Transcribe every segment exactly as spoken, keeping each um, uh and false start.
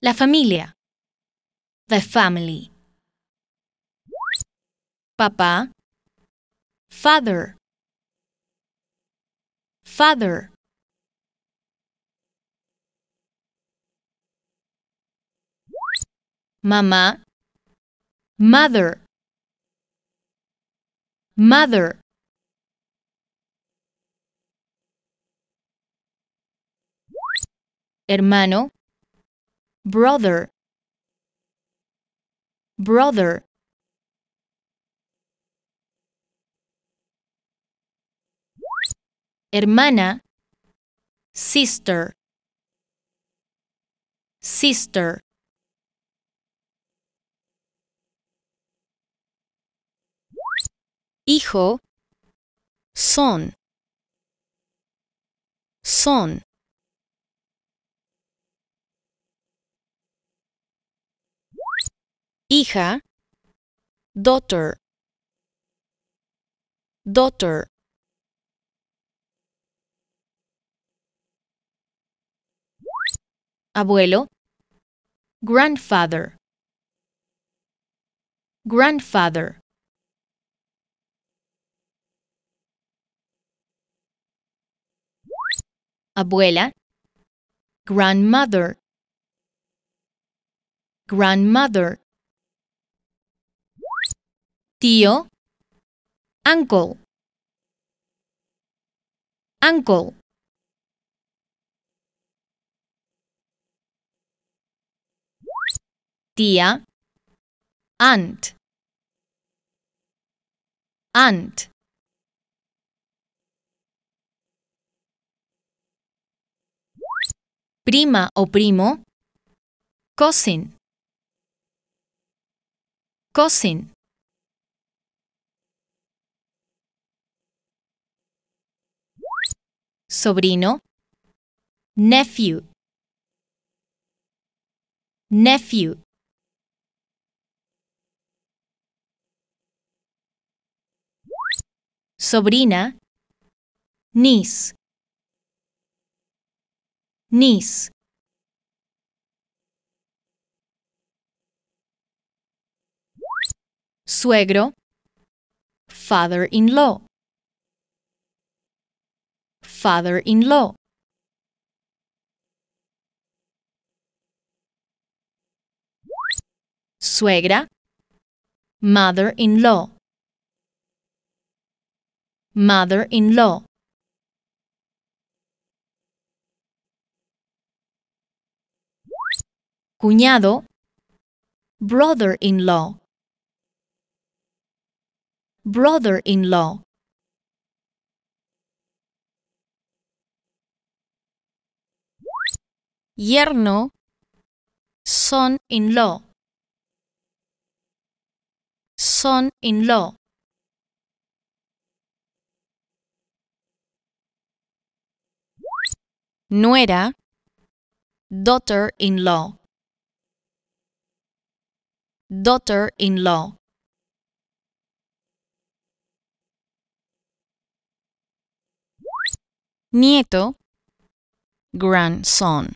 La familia. The family. Papá. Father. Father. Mamá. Mother. Mother. Hermano. Brother. Brother. Hermana. Sister. Sister. Hijo. Son. Son. Hija. Daughter. Daughter. Abuelo. Grandfather. Grandfather. Abuela. Grandmother. Grandmother. Tío. Uncle. Uncle. Tía. Aunt. Aunt. Prima o primo. Cousin. Cousin. Sobrino. Nephew. Nephew. Sobrina. Niece. Niece. Suegro. Father-in-law. Father-in-law. Suegra. Mother-in-law. Mother-in-law. Cuñado. Brother-in-law. Brother-in-law. Yerno. Son-in-law. Son-in-law. Nuera. Daughter-in-law. Daughter-in-law. Nieto. Grandson.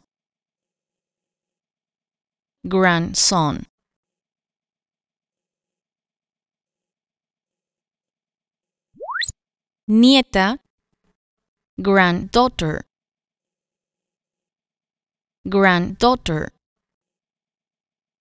Grandson. Nieta. Granddaughter. Granddaughter.